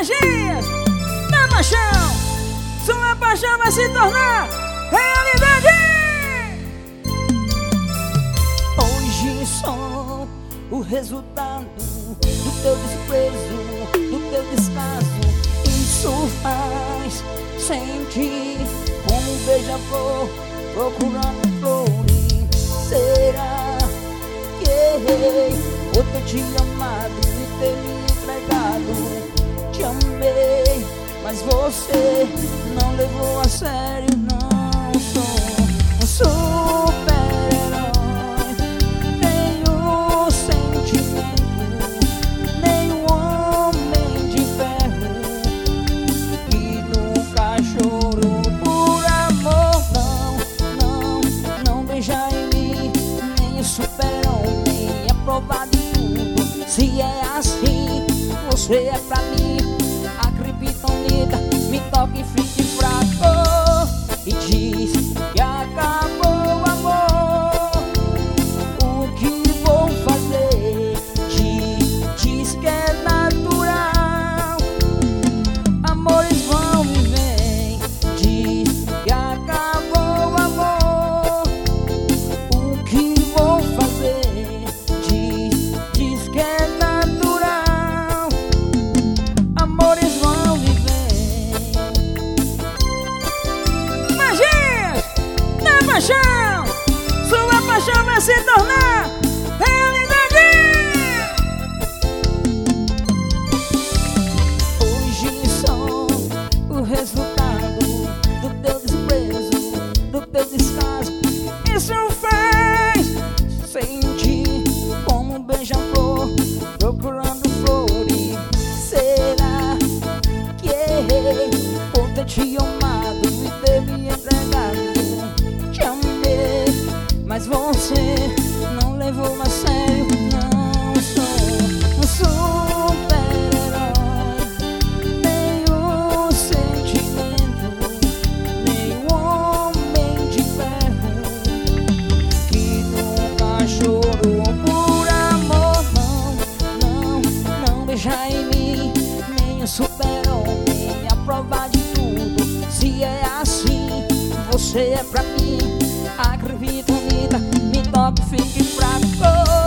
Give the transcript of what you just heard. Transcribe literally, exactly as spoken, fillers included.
Magias da paixão, sua paixão vai se tornar realidade. Hoje sou o resultado do teu desprezo, do teu descaso. Isso faz sentir como um beija-flor procurando flores. Será que errei por ter te amado e ter me entregado? Te amei, mas você não levou a sério. Não sou um super-herói, tenho sentimento, nem um homem de ferro que nunca chorou por amor. Não, não, não beija em mim, nem o super-homem é provado em tudo. Se é assim, você é pra mim a criptonita, me toca e fique fraco e diz que acabou o amor. O que vou fazer? Diz, diz que é natural. Amores vão e vêm. Diz que acabou o amor. O que vou fazer? Diz, diz que é natural. Amores vão e vêm. Magias da paixão, sua paixão vai se tornar realidade. Hoje sou o resultado do teu desprezo, do teu descaso. Isso faz sentir como um beija-flor procurando flores. Será que errei por ter te amado e ter me entregado? Te amei, mas você não levou a sério. Não sou um super-herói, tenho sentimento, nem um homem de ferro que nunca chorou por amor. Não, não, não beija em mim, nem o super-homem a prova de tudo. Se é assim, você é pra mim a criptonita, me toca e fique fraco.